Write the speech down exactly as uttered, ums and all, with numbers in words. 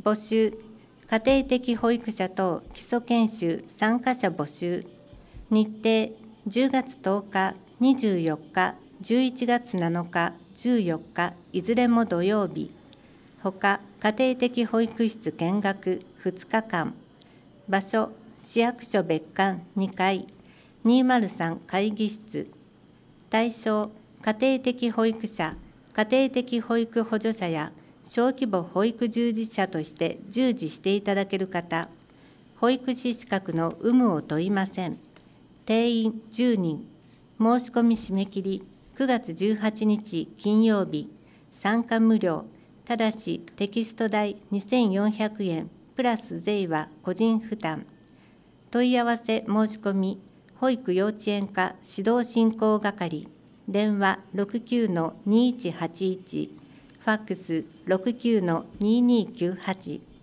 募集、家庭的保育者等基礎研修参加者募集。日程、じゅうがつとおか、にじゅうよっか、じゅういちがつなのか、じゅうよっか、いずれも土曜日。ほか、家庭的保育室見学ふつかかん。場所、市役所別館にかい、にーまるさん会議室。対象、家庭的保育者、家庭的保育補助者や小規模保育従事者として従事していただける方、保育士資格の有無を問いません。定員じゅうにん。申し込み締め切りくがつじゅうはちにち金曜日。参加無料。ただしテキスト代にせんよんひゃくえんプラス税は個人負担。問い合わせ申し込み、保育幼稚園課指導進行係、電話 ろくきゅうのにいちはちいち、ファックス ろくきゅうのにーにーきゅうはち。